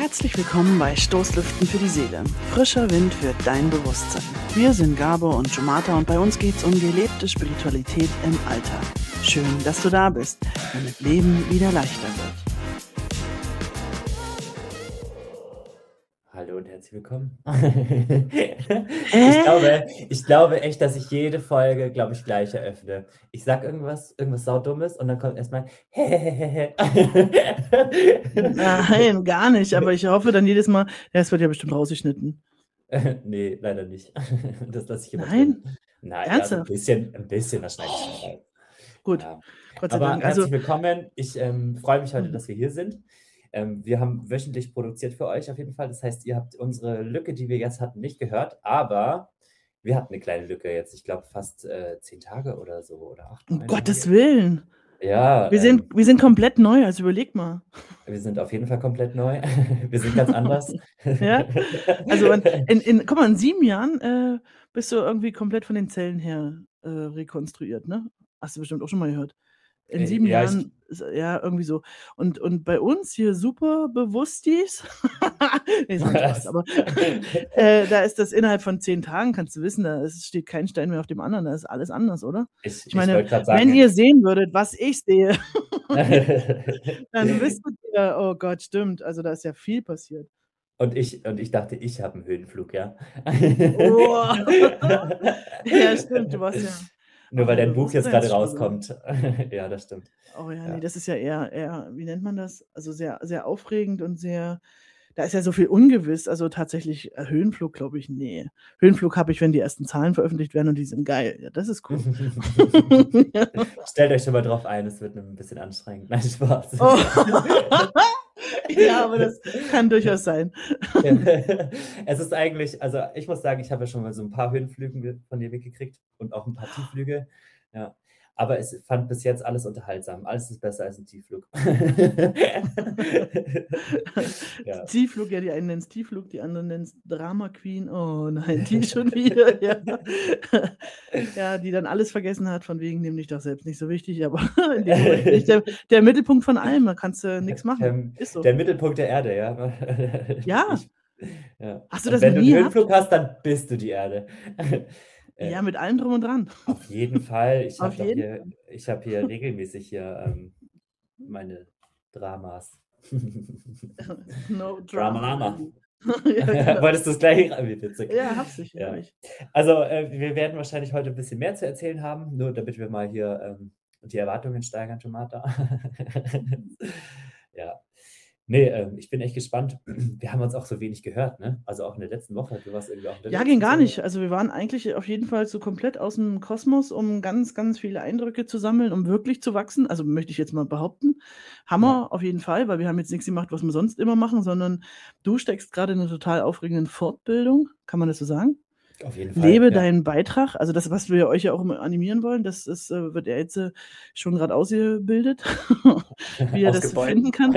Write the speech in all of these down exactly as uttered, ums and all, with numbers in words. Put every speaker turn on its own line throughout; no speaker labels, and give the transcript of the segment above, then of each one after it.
Herzlich willkommen bei Stoßlüften für die Seele. Frischer Wind für dein Bewusstsein. Wir sind Gabor und Jomata und bei uns geht's um gelebte Spiritualität im Alltag. Schön, dass du da bist, damit Leben wieder leichter wird.
Hallo und herzlich willkommen. Ich glaube, ich glaube echt, dass ich jede Folge, glaube ich, gleich eröffne. Ich sag irgendwas, irgendwas Saudummes und dann kommt erstmal
Nein, gar nicht, aber ich hoffe dann jedes Mal, ja, es wird ja bestimmt rausgeschnitten.
Nee, leider nicht. Das lasse ich immer
Nein?
drin. Na ja, so ein
Ernsthaft?
bisschen, ein bisschen, das schneide ich schon rein.
Gut,
Ja.
Gott sei
Aber
Dank. Also,
herzlich willkommen. Ich ähm, freue mich heute,
mhm.
dass wir hier sind. Ähm, wir haben wöchentlich produziert für euch auf jeden Fall. Das heißt, ihr habt unsere Lücke, die wir jetzt hatten, nicht gehört, aber wir hatten eine kleine Lücke jetzt. Ich glaube fast äh, zehn Tage oder so oder acht,
um
neun
Gottes
Tage.
Willen.
Ja,
Wir sind,
ähm,
wir sind komplett neu, also überleg mal.
wir sind auf jeden Fall komplett neu. Wir sind ganz anders.
Ja, also in, in, in, guck mal, in sieben Jahren äh, bist du irgendwie komplett von den Zellen her äh, rekonstruiert, ne? Hast du bestimmt auch schon mal gehört. In
Äh,
sieben
Ja, ich,
Jahren, ist, ja, irgendwie so. Und, und bei uns hier super Bewusstis, nee, ist ein Spaß, aber äh, da ist das innerhalb von zehn Tagen, kannst du wissen, da ist, steht kein Stein mehr auf dem anderen, da ist alles anders, oder?
ich,
Ich
ich
meine,
wollte gerade
wenn ihr
sagen,
sehen würdet, was ich sehe, dann wüsstet ihr, oh Gott, stimmt, also da ist ja viel passiert.
und ich, und ich dachte, ich habe einen Höhenflug, ja.
Oh. Ja, stimmt, du warst ja
Nur
auf
weil
einer
dein Buch jetzt gerade
Bewusstseinsschule.
rauskommt. Ja, das stimmt.
Oh ja, nee,
Ja.
das ist ja eher eher wie nennt man das? Also, sehr sehr aufregend und sehr da ist ja so viel ungewiss. Also, tatsächlich, äh, Höhenflug, glaube ich, ne. Höhenflug habe ich, wenn die ersten Zahlen veröffentlicht werden und die sind geil. Ja, das ist cool. Ja.
Stellt euch schon mal drauf ein, es wird ein bisschen anstrengend. Nein, Spaß.
Oh. Ja, aber das kann durchaus sein.
Es ist eigentlich, also ich muss sagen, ich habe ja schon mal so ein paar Höhenflüge von dir mitgekriegt und auch ein paar Tiefflüge. Ja. Aber ich fand bis jetzt alles unterhaltsam. Alles ist besser als ein Tiefflug. Ja.
Tiefflug, ja, die einen nennen es Tiefflug, die anderen nennen es Drama Queen. Oh nein, die schon wieder, ja. Ja, die dann alles vergessen hat, von wegen, nimm dich doch selbst nicht so wichtig, aber in dem Moment bin ich der, der Mittelpunkt von allem, da kannst du nichts machen.
Ähm,
Ist so.
Der Mittelpunkt der Erde, ja.
Ja.
Ich, ja.
Hast du
Und
das noch
wenn du einen
nie gehabt?
Höhenflug hast, dann bist du die Erde. Äh,
Ja, mit allem drum und dran.
Auf jeden Fall. Ich
Auf
habe doch
jeden
hier,
Fall.
ich habe hier regelmäßig hier ähm, meine Dramas.
No
Drama
drama.
Lama.
Ja, genau.
Wolltest du es gleich? Wie witzig.
Ja, hab's ich, hab
Ja.
ich.
Also, äh, wir werden wahrscheinlich heute ein bisschen mehr zu erzählen haben, nur damit wir mal hier ähm, die Erwartungen steigern, Tomata. Ja. Nee, ähm, ich bin echt gespannt. Wir haben uns auch so wenig gehört, ne? Also auch in der letzten Woche. Du warst irgendwie auch
Ja,
unterwegs
ging
und
gar
so.
nicht. Also wir waren eigentlich auf jeden Fall so komplett aus dem Kosmos, um ganz, ganz viele Eindrücke zu sammeln, um wirklich zu wachsen. Also möchte ich jetzt mal behaupten. Hammer
Ja,
auf jeden Fall, weil wir haben jetzt nichts gemacht, was wir sonst immer machen, sondern du steckst gerade in einer total aufregenden Fortbildung. Kann man das so sagen?
auf jeden Fall,
Lebe
ja.
deinen Beitrag. Also das, was wir euch ja auch immer animieren wollen, das ist, äh, wird er jetzt äh, schon gerade ausgebildet, wie er das
Ausgebeutet.
finden kann.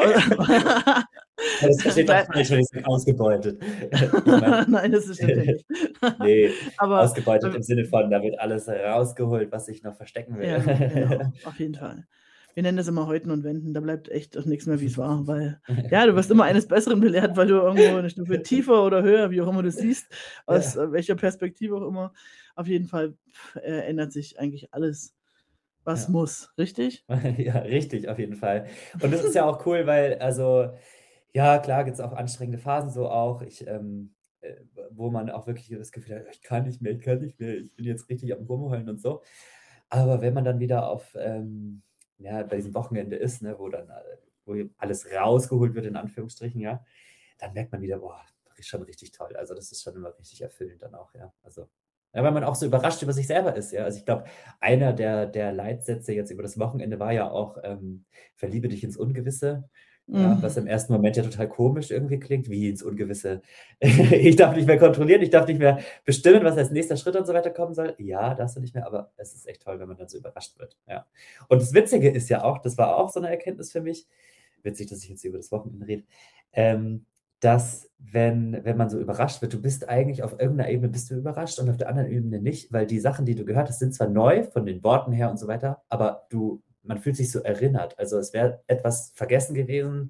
Das versteht doch falsch, wenn ich sage ausgebeutet. Ich meine,
Nein, das stimmt ja nicht.
nee,
Aber
ausgebeutet
äh,
im Sinne von, da wird alles rausgeholt, was ich noch verstecken will.
ja, genau, auf jeden
Ja.
Fall. Wir nennen das immer Häuten und Wenden, da bleibt echt auch nichts mehr, wie es war, weil, ja, du wirst immer eines Besseren belehrt, weil du irgendwo eine Stufe tiefer oder höher, wie auch immer du siehst, aus
Ja,
äh, welcher Perspektive auch immer. Auf jeden Fall pf, äh, ändert sich eigentlich alles, was
ja.
muss, richtig?
Ja, richtig, auf jeden Fall. Und das ist ja auch cool, weil, also, ja, klar gibt es auch anstrengende Phasen so auch, ich, ähm, äh, wo man auch wirklich das Gefühl hat: „Ich kann nicht mehr, ich kann nicht mehr, ich bin jetzt richtig am Rumheulen“ und so. Aber wenn man dann wieder auf, ähm ja, bei diesem Wochenende ist, ne, wo dann, äh wo alles rausgeholt wird in Anführungsstrichen, ja, dann merkt man wieder: „Boah, ist schon richtig toll.“ Also, das ist schon immer richtig erfüllend dann auch, ja. Also, ja, weil man auch so überrascht über sich selber ist, ja. Also, ich glaube, einer der der Leitsätze jetzt über das Wochenende war ja auch, ähm: „Verliebe dich ins Ungewisse“, ja,
Mhm.
was im ersten Moment ja total komisch irgendwie klingt, wie ins Ungewisse. Ich darf nicht mehr kontrollieren, ich darf nicht mehr bestimmen, was als nächster Schritt und so weiter kommen soll. Ja, darfst du nicht mehr, aber es ist echt toll, wenn man dann so überrascht wird, ja. Und das Witzige ist ja auch, das war auch so 'ne Erkenntnis für mich, witzig, dass ich jetzt hier über das Wochenende rede, ähm, dass wenn wenn man so überrascht wird, du bist eigentlich auf irgendeiner Ebene bist du überrascht und auf der anderen Ebene nicht, weil die Sachen, die du gehört hast, sind zwar neu von den Worten her und so weiter, aber du man fühlt sich so erinnert. Also, es wäre etwas vergessen gewesen,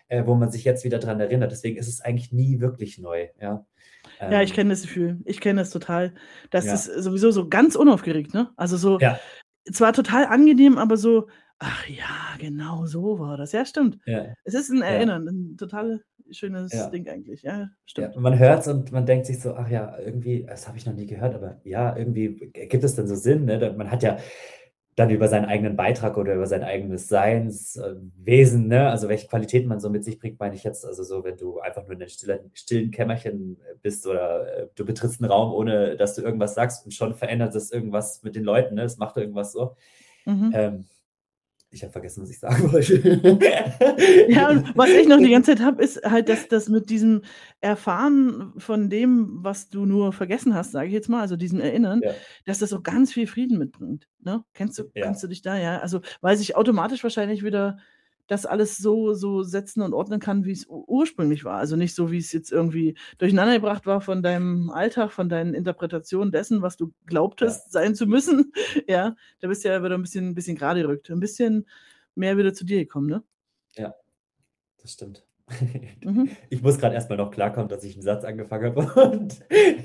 äh, wo man sich jetzt wieder dran erinnert. Deswegen ist es eigentlich nie wirklich neu, ja.
Ja, ich
Ähm,
kenne das Gefühl. Ich kenne das total. Das ist
ja,
sowieso so ganz unaufgeregt, ne? Also so
ja,
zwar total angenehm, aber so: „Ach ja, genau so war das.“ Ja, stimmt.
ja,
Es ist 'n
ja,
Erinnern, 'n total schönes
ja.
Ding eigentlich. Ja,
Ja,
stimmt.
man hört's und man denkt sich so: „Ach ja, irgendwie, das habe ich noch nie gehört, aber ja, irgendwie g gibt es dann so Sinn", ne? Da man hat ja dann über seinen eigenen Beitrag oder über sein eigenes Seins äh, Wesen, ne, also welche Qualitäten man so mit sich bringt, meine ich jetzt, also so, wenn du einfach nur in 'nem stillen stillen Kämmerchen bist oder, äh, du betrittst 'n Raum, ohne dass du irgendwas sagst und schon verändert das irgendwas mit den Leuten, ne? Es macht irgendwas so.
Mhm.
Ähm, ich habe vergessen, was ich sagen wollte.
Ja, und was ich noch die ganze Zeit habe, ist halt das das mit diesem Erfahren von dem, was du nur vergessen hast, sage ich jetzt mal, also diesem Erinnern,
Ja,
dass das so ganz viel Frieden mitbringt, ne? Kennst du kannst
ja,
du dich da ja also, weil sich automatisch wahrscheinlich wieder das alles so so setzen und ordnen kann, wie's u ursprünglich war. Also, nicht so, wie's jetzt irgendwie durcheinandergebracht war von deinem Alltag, von deinen Interpretationen dessen, was du
ja,
glaubtest, sein zu müssen. Ja, da bist du ja wieder 'n bisschen bisschen gerade gerückt, 'n bisschen mehr wieder zu dir gekommen, ne?
ja. Das stimmt.
Mhm.
Ich muss grad erst mal noch klarkommen, dass ich 'n Satz angefangen habe und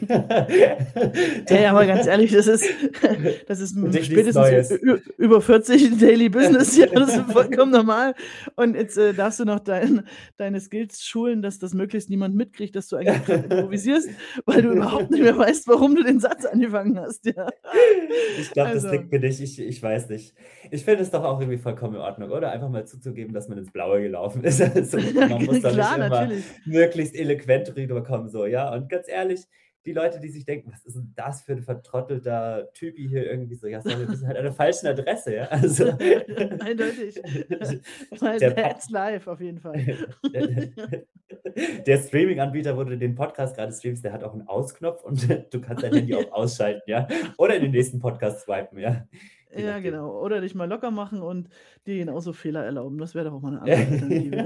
Ey, aber ganz ehrlich, das ist das ist,
für
hm,
dich nichts
spätestens ü
Neues.
ü über vierzig Daily Business, ja, das ist vollkommen normal. Und jetzt, äh, darfst du noch dein deine Skills schulen, dass das möglichst niemand mitkriegt, dass du eigentlich grad improvisierst, weil du überhaupt nicht mehr weißt, warum du den Satz angefangen hast, ja.
Ich glaube, das
Also
liegt mir nicht. Ich ich weiß nicht. Ich finde es doch auch irgendwie vollkommen in Ordnung, oder? Einfach mal zuzugeben, dass man ins Blaue gelaufen ist. Also,
ja,
man muss da nicht
klar,
immer
natürlich.
möglichst eloquent rüberkommen so, ja? Und ganz ehrlich, die Leute, die sich denken: „Was ist 'n das für 'n vertrottelter Typi hier irgendwie so?" Ja, sorry, bist halt an der falschen Adresse, ja? Also,
Eindeutig. Weil
der Pat
that's life auf jeden Fall.
der Streaming-Anbieter, wo du den Podcast grade streamst, der hat auch 'n Aus-Knopf und du kannst dein Handy
Ja.
auf ausschalten, ja? Oder in den nächsten Podcast swipen, ja? Je
Ja,
nachdem.
genau. Oder dich mal locker machen und dir genauso Fehler erlauben. Das wäre doch auch mal 'ne andere Alternative.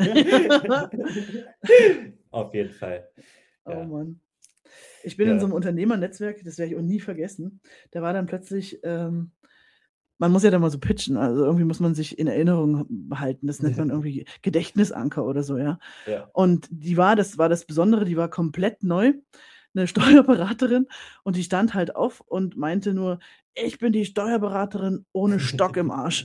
Auf jeden Fall.
Oh
Ja,
Mann. Ich bin in so 'nem
ja.
Unternehmernetzwerk, das werde ich auch nie vergessen. Da war dann plötzlich, ähm man muss ja dann mal so pitchen, also irgendwie muss man sich in Erinnerung behalten. Das nennt man irgendwie Gedächtnisanker oder so, ja.
Ja.
Und die war das war das Besondere, die war komplett neu, 'ne Steuerberaterin und die stand halt auf und meinte nur: „Ich bin die Steuerberaterin ohne Stock im Arsch."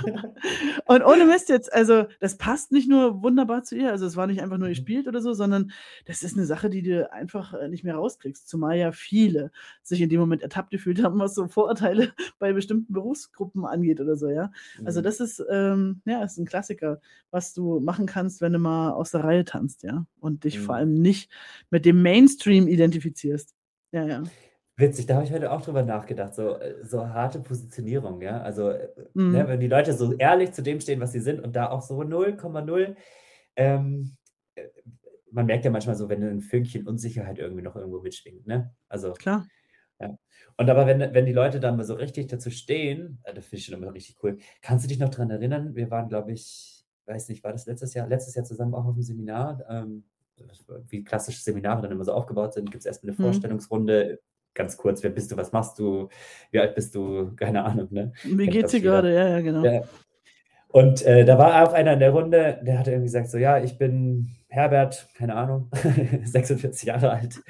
Und ohne Mist jetzt, also, das passt nicht nur wunderbar zu ihr, also, es war nicht einfach nur
Mhm.
gespielt oder so, sondern das ist 'ne Sache, die du einfach, äh, nicht mehr rauskriegst, zumal ja viele sich in dem Moment ertappt gefühlt haben, was so Vorurteile bei bestimmten Berufsgruppen angeht oder so, ja. Also,
Mhm.
das ist, ähm ja, ist 'n Klassiker, was du machen kannst, wenn du mal aus der Reihe tanzt, ja, und dich vor
Mhm.
allem nicht mit dem Mainstream identifizierst. Ja, ja.
Witzig, da habe ich heute auch drüber nachgedacht, so äh, so harte Positionierung, ja? Also, äh, ne,
Mhm.
wenn die Leute so ehrlich zu dem stehen, was sie sind und da auch so null Komma null ähm, äh, man merkt ja manchmal so, wenn 'n Fünkchen Unsicherheit irgendwie noch irgendwo mitschwingt, ne? Also,
Klar.
ja. Und aber wenn wenn die Leute dann mal so richtig dazu stehen, äh, das finde ich schon immer richtig cool. Kannst du dich noch dran erinnern? Wir waren, glaube ich, weiß nicht, war das letztes Jahr letztes Jahr zusammen auch auf'm Seminar, ähm, wie klassische Seminare dann immer so aufgebaut sind, gibt's erst mal 'ne
Mhm.
Vorstellungsrunde, ganz kurz: „Wer bist du? Was machst du? Wie alt bist du?" Keine Ahnung, ne?
Wie
Kennt,
geht's
glaube
dir
ich, jeder.
grade? Ja, ja, genau.
Ja. Und, äh, da war auch einer in der Runde, der hatte irgendwie gesagt so: „Ja, ich bin Herbert, keine Ahnung, sechsundvierzig Jahre alt.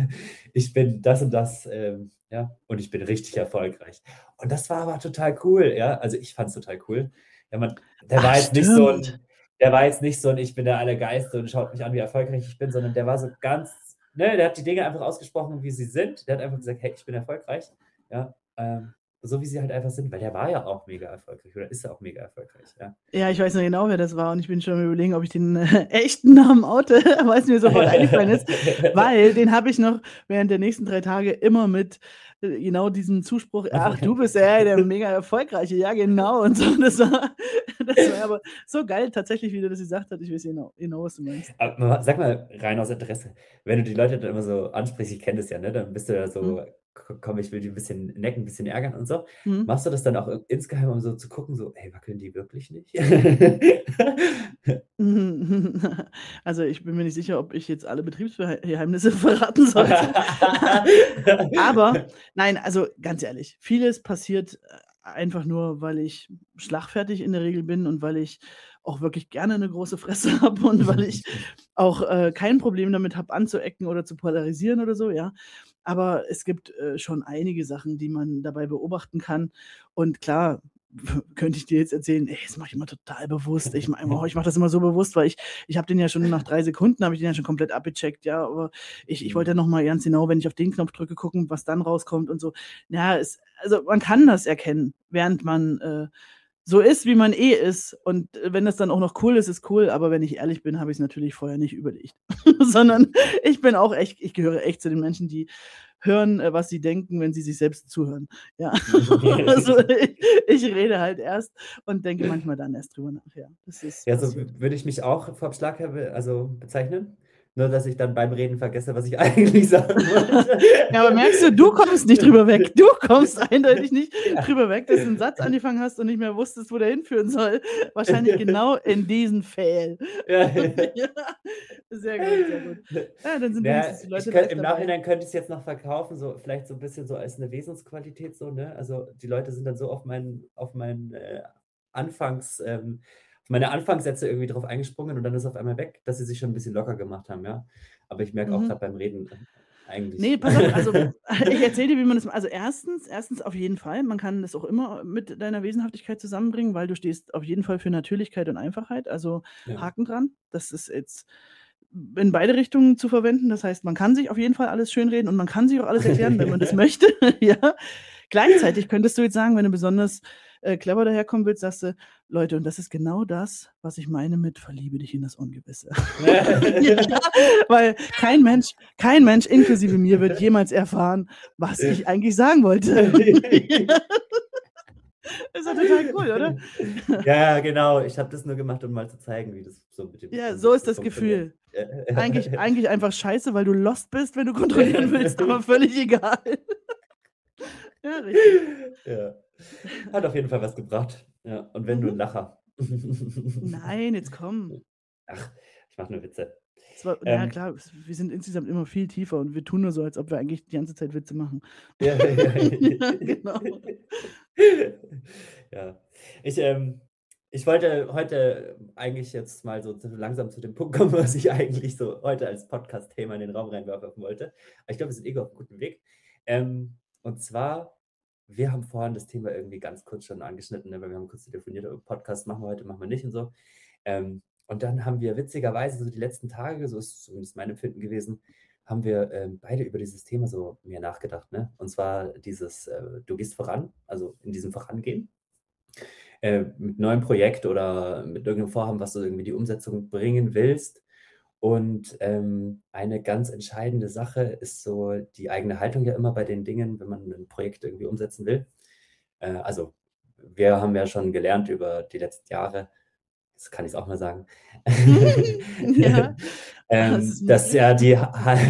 Ich bin das und das, ähm, ja, und ich bin richtig erfolgreich." Und das war aber total cool, ja? Also, ich fand's total cool. Ja, man der
Ach,
war jetzt nicht so
stimmt.
'n der war jetzt nicht so 'n: „Ich bin der Allergeilste und schaut mich an, wie erfolgreich ich bin", sondern der war so ganz ne, der hat die Dinge einfach ausgesprochen, wie sie sind. Der hat einfach gesagt: „Hey, ich bin erfolgreich", ja, ähm, so wie sie halt einfach sind, weil der war ja auch mega erfolgreich oder ist ja auch mega erfolgreich, ja.
Ja, ich weiß noch genau, wer das war und ich bin schon am Überlegen, ob ich den, äh, echten Namen oute, weil's mir sofort eingefallen ist, weil den habe ich noch während der nächsten drei Tage immer mit, äh, genau diesem Zuspruch: „Ach, du bist ja der mega Erfolgreiche, ja genau." Und so. Das war das war aber so geil tatsächlich, wie der das gesagt hat. Ich weiß genau genau, was du meinst. Ja.
Aber sag mal, rein aus Interesse, wenn du die Leute dann immer so ansprichst, ich kenne das ja, ne, dann bist du ja
Mhm.
so: „K komm, ich will die 'n bisschen necken, 'n bisschen ärgern" und so.
Mhm.
Machst du das dann auch i insgeheim, um so zu gucken, so: „Ey, wackeln die wirklich nicht?"
Also, ich bin mir nicht sicher, ob ich jetzt alle Betriebsgeheim Geheimnisse verraten sollte. Aber nein, also, ganz ehrlich, vieles passiert, äh einfach nur, weil ich schlagfertig in der Regel bin und weil ich auch wirklich gerne 'ne große Fresse habe und weil ich auch, äh, kein Problem damit habe, anzuecken oder zu polarisieren oder so, ja. Aber es gibt, äh, schon einige Sachen, die man dabei beobachten kann. Und klar, könnte ich dir jetzt erzählen: „Ey, das mache ich immer total bewusst. Ich mache immer ich mache das immer so bewusst, weil ich ich habe den ja schon nach drei Sekunden habe ich den ja schon komplett abgecheckt, ja, aber ich ich wollte
Mhm.
ja noch mal ganz genau, wenn ich auf den Knopf drücke, gucken, was dann rauskommt und so.“ Ja, es also, man kann das erkennen, während man, äh, so ist, wie man eh ist. Und, äh, wenn das dann auch noch cool ist, ist cool, aber wenn ich ehrlich bin, habe ich's natürlich vorher nicht überlegt. Sondern ich bin auch echt ich gehöre echt zu den Menschen, die hören, äh, was sie denken, wenn sie sich selbst zuhören. Ja. Also, ich ich rede halt erst und denke manchmal dann erst drüber nach, ja. Das ist
Ja, so w
passiert.
würde ich mich auch vom Schlag her be also, bezeichnen, nur dass ich dann beim Reden vergesse, was ich eigentlich sagen wollte.
Ja, aber merkst du, du kommst nicht drüber weg. Du kommst eindeutig nicht
Ja.
drüber weg, dass du 'n Satz angefangen hast und nicht mehr wusstest, wo der hinführen soll. Wahrscheinlich genau in diesen Pfähl.
Ja.
Ja, sehr gut, sehr gut. Ja, dann sind
Na ja,
wenigstens die
ich
Leute
könnt
live
im
dabei.
Nachhinein könnte ich's jetzt noch verkaufen, so vielleicht so 'n bisschen so als 'ne Wesensqualität so, ne? Also, die Leute sind dann so auf meinen auf meinen, äh, Anfangs ähm, auf meine Anfangssätze irgendwie drauf eingesprungen und dann ist auf einmal weg, dass sie sich schon 'n bisschen locker gemacht haben, ja. Aber ich merke auch
Mhm.
grad beim Reden, äh,
Ne,
eigentlich
pass auf, also, ich erzähle dir, wie man das ma also, erstens erstens auf jeden Fall, man kann das auch immer mit deiner Wesenhaftigkeit zusammenbringen, weil du stehst auf jeden Fall für Natürlichkeit und Einfachheit, also,
Ja.
Haken dran. Das ist jetzt in beide Richtungen zu verwenden. Das heißt, man kann sich auf jeden Fall alles schönreden und man kann sich auch alles erklären, wenn man das möchte, ja. Gleichzeitig könntest du jetzt sagen, wenn du besonders, äh, clever daherkommen willst, sagst du: „Leute, und das ist genau das, was ich meine mit verliebe dich in das Ungewisse.“ Ja, weil kein Mensch kein Mensch inklusive mir wird jemals erfahren, was ich eigentlich sagen wollte. Ja. Ist doch total cool, oder?
Ja, ja, genau. Ich habe das nur gemacht, um mal zu zeigen, wie das so mit dem
Ja, so ist
Unwissen
das
funktioniert.
Gefühl. Eigentlich eigentlich einfach scheiße, weil du lost bist, wenn du kontrollieren willst, aber völlig egal. Ja, richtig.
Ja. Hat auf jeden Fall was gebracht. Ja, und wenn nur
Mhm.
'n Lacher.
Nein, jetzt komm.
Ach, ich mache nur Witze.
Es war na ja,
Ähm
klar, s wir sind insgesamt immer viel tiefer und wir tun nur so, als ob wir eigentlich die ganze Zeit Witze machen.
Ja, ja.
Ja, genau.
Ja. Ich, ähm ich wollte heute eigentlich jetzt mal so zu langsam zu dem Punkt kommen, was ich eigentlich so heute als Podcast-Thema in den Raum reinwerfen wollte. Aber ich glaube, wir sind eh auf'm guten Weg. Ähm, und zwar, wir haben vorhin das Thema irgendwie ganz kurz schon angeschnitten, ne, weil wir haben kurz telefoniert, äh, Podcast machen wir heute, machen wir nicht und so. Ähm, und dann haben wir witzigerweise so die letzten Tage, so ist zumindest mein Empfinden gewesen, haben wir, ähm, beide über dieses Thema so mehr nachgedacht, ne? Und zwar dieses, äh, du gehst voran, also, in diesem Vorangehen äh, mit neuem Projekt oder mit irgend 'nem Vorhaben, was du irgendwie in die Umsetzung bringen willst. Und, ähm, eine ganz entscheidende Sache ist so die eigene Haltung ja immer bei den Dingen, wenn man 'nen Projekt irgendwie umsetzen will. Äh, also, wir haben ja schon gelernt über die letzten Jahre jetzt kann ich's auch mal sagen,
Ja, es
ähm,
ist mir
dass ja
recht.
die Ha Ha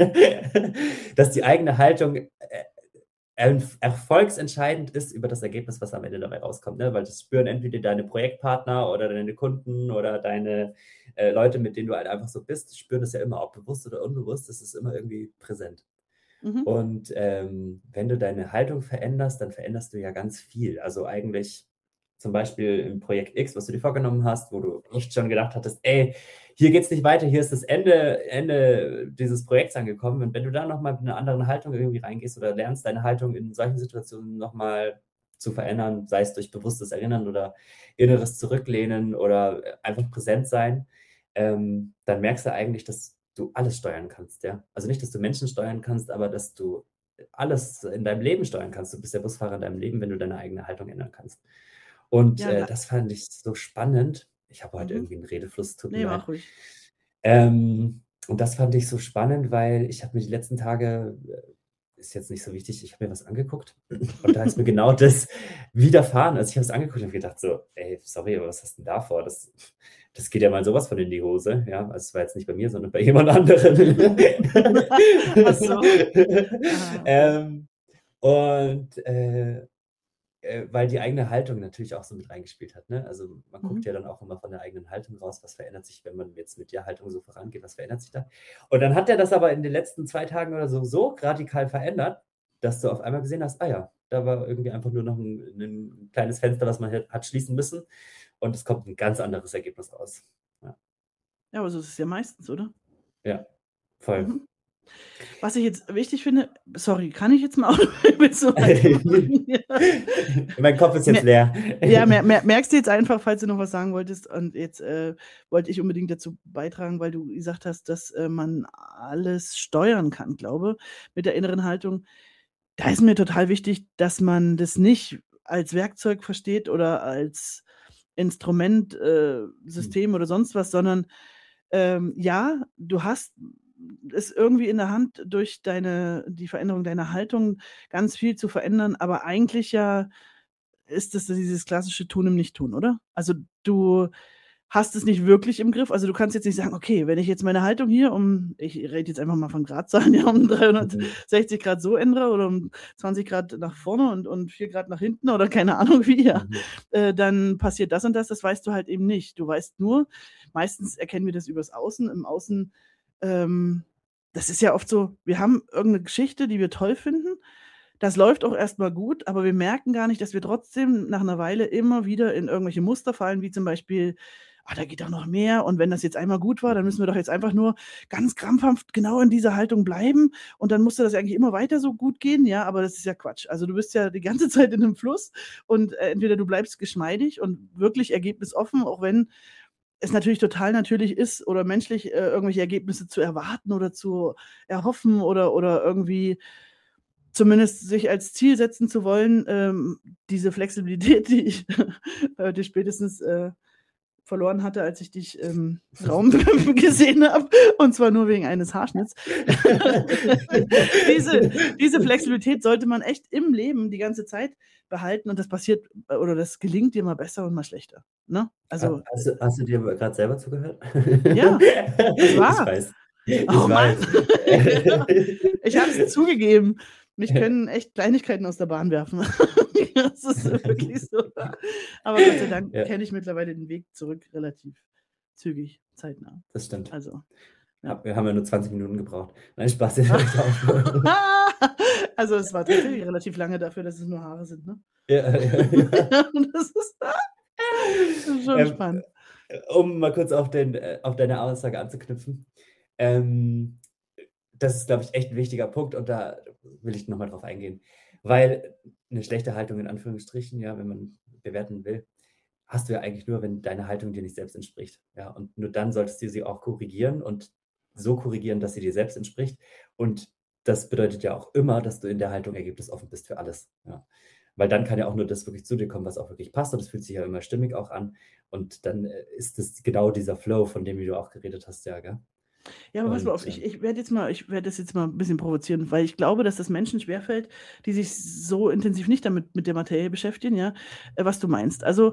dass die eigene Haltung, äh, erf erfolgsentscheidend ist über das Ergebnis, was am Ende dabei rauskommt, ne? Weil das spüren entweder deine Projektpartner oder deine Kunden oder deine, äh, Leute, mit denen du halt einfach so bist, die spüren das ja immer, ob bewusst oder unbewusst, das ist immer irgendwie präsent.
Mhm.
Und, ähm, wenn du deine Haltung veränderst, dann veränderst du ja ganz viel. Also, eigentlich zum Beispiel im Projekt X, was du dir vorgenommen hast, wo du echt schon gedacht hattest: „Ey, hier geht's nicht weiter, hier ist das Ende Ende dieses Projekts angekommen.“ Und wenn du da noch mal mit 'ner anderen Haltung irgendwie reingehst oder lernst, deine Haltung in solchen Situationen noch mal zu verändern, sei es durch bewusstes Erinnern oder inneres Zurücklehnen oder, äh, einfach präsent sein, ähm, dann merkst du eigentlich, dass du alles steuern kannst, ja? Also, nicht, dass du Menschen steuern kannst, aber dass du alles in deinem Leben steuern kannst. Du bist der Busfahrer in deinem Leben, wenn du deine eigene Haltung ändern kannst. Und,
Ja,
äh,
da
das fand ich so spannend. Ich habe heute
Mhm.
irgendwie 'n Redefluss, tut mir
Ne,
leid.
mach ruhig.
Ähm, und das fand ich so spannend, weil ich habe mir die letzten Tage äh, ist jetzt nicht so wichtig, ich habe mir was angeguckt und da ist mir genau das widerfahren. Also, ich habe es angeguckt und habe gedacht so: „Ey, sorry, aber was hast 'n da vor? Das das geht ja mal so was von in die Hose“, ja? Also, es war jetzt nicht bei mir, sondern bei jemand anderen.
Ach so. Ah, okay.
Ähm, und, äh, äh, weil die eigene Haltung natürlich auch so mit reingespielt hat, ne? Also, man guckt
Mhm.
ja dann auch immer von der eigenen Haltung raus, was verändert sich, wenn man jetzt mit der Haltung so vorangeht, was verändert sich da? Und dann hat er das aber in den letzten zwei Tagen oder so so radikal verändert, dass du auf einmal gesehen hast: „Ah ja, da war irgendwie einfach nur noch 'n 'nen kleines Fenster, was man hat hat schließen müssen und es kommt 'n ganz anderes Ergebnis raus.“ Ja.
Ja, aber so ist es ja meistens, oder?
Ja, voll.
Mhm. Was ich jetzt wichtig finde sorry, kann ich jetzt mal willst du weitermachen? Ja.
Mein Kopf ist jetzt
Mer
leer.
ja, mer mer merkst du jetzt einfach, falls du noch was sagen wolltest und jetzt, äh, wollte ich unbedingt dazu beitragen, weil du gesagt hast, dass, äh, man alles steuern kann, glaube, mit der inneren Haltung. Da ist mir total wichtig, dass man das nicht als Werkzeug versteht oder als Instrument, äh,
Mhm.
System oder sonst was, sondern, ähm, ja, du hast es irgendwie in der Hand, durch deine die Veränderung deiner Haltung ganz viel zu verändern, aber eigentlich ja ist es dieses klassische Tun im Nichttun, oder? Also, du hast es nicht wirklich im Griff. Also, du kannst jetzt nicht sagen: „Okay, wenn ich jetzt meine Haltung hier um“ ich rede jetzt einfach mal von Gradzahlen, ja, um
Mhm.
dreihundertsechzig Grad so ändere oder um zwanzig Grad nach vorne und und vier Grad nach hinten oder keine Ahnung wie, ja,
Mhm.
äh, dann passiert das und das. Das weißt du halt eben nicht. Du weißt nur meistens erkennen wir das übers Außen. Im Außen, ähm das ist ja oft so, wir haben irgend 'ne Geschichte, die wir toll finden. Das läuft auch erst mal gut, aber wir merken gar nicht, dass wir trotzdem nach 'ner Weile immer wieder in irgendwelche Muster fallen, wie zum Beispiel: „Ah, da geht doch noch mehr und wenn das jetzt einmal gut war, dann
Mhm.
müssen wir doch jetzt einfach nur ganz krampfhaft genau in dieser Haltung bleiben und dann musste das eigentlich immer weiter so gut gehen“, ja, aber das ist ja Quatsch. Also, du bist ja die ganze Zeit in 'nem Fluss und, äh, entweder du bleibst geschmeidig und wirklich ergebnisoffen, auch wenn es natürlich total natürlich ist oder menschlich, äh, irgendwelche Ergebnisse zu erwarten oder zu erhoffen oder oder irgendwie zumindest sich als Ziel setzen zu wollen. Ähm, diese Flexibilität, die ich, äh, die spätestens, äh, verloren hatte, als ich dich im Raum gesehen habe, und zwar nur wegen eines Haarschnitts. Diese diese Flexibilität sollte man echt im Leben die ganze Zeit behalten und das passiert oder das gelingt dir mal besser und mal schlechter, ne?
Ha
Also,
hast
äh
du hast du dir grad selber zugehört?
Ja, ist
Ich
wahr.
weiß. Ich
Oh Mann.
weiß.
Ja. Ich habe es zugegeben. Mich können echt Kleinigkeiten aus der Bahn werfen. Das ist wirklich so. Aber Gott sei Dank
Ja.
kenne ich mittlerweile den Weg zurück relativ zügig, zeitnah.
Das stimmt.
Also, ja.
Ha wir haben ja nur zwanzig Minuten gebraucht. Nein, Spaß.
Also, es war tatsächlich relativ lange dafür, dass es nur Haare sind, ne?
Ja, ja, ja.
Ja, und das ist das ist schon
Ähm,
spannend.
äh, um mal kurz auf den äh, auf deine Aussage anzuknüpfen. Ähm, das ist, glaube ich, echt 'n wichtiger Punkt und da will ich noch mal drauf eingehen, weil 'ne schlechte Haltung in Anführungsstrichen, ja, wenn man bewerten will, hast du ja eigentlich nur, wenn deine Haltung dir nicht selbst entspricht, ja? Und nur dann solltest du sie auch korrigieren und so korrigieren, dass sie dir selbst entspricht. Und das bedeutet ja auch immer, dass du in der Haltung ergebnisoffen bist für alles, ja? Weil dann kann ja auch nur das wirklich zu dir kommen, was auch wirklich passt und es fühlt sich ja immer stimmig auch an. Und dann, äh, ist es genau dieser Flow, von dem, wie du auch geredet hast, ja, gell?
Ja, aber pass mal
Und,
auf, ich
ähm
ich werde jetzt mal ich werde das jetzt mal 'n bisschen provozieren, weil ich glaube, dass das Menschen schwerfällt, die sich so intensiv nicht damit mit der Materie beschäftigen, ja, äh, was du meinst. Also,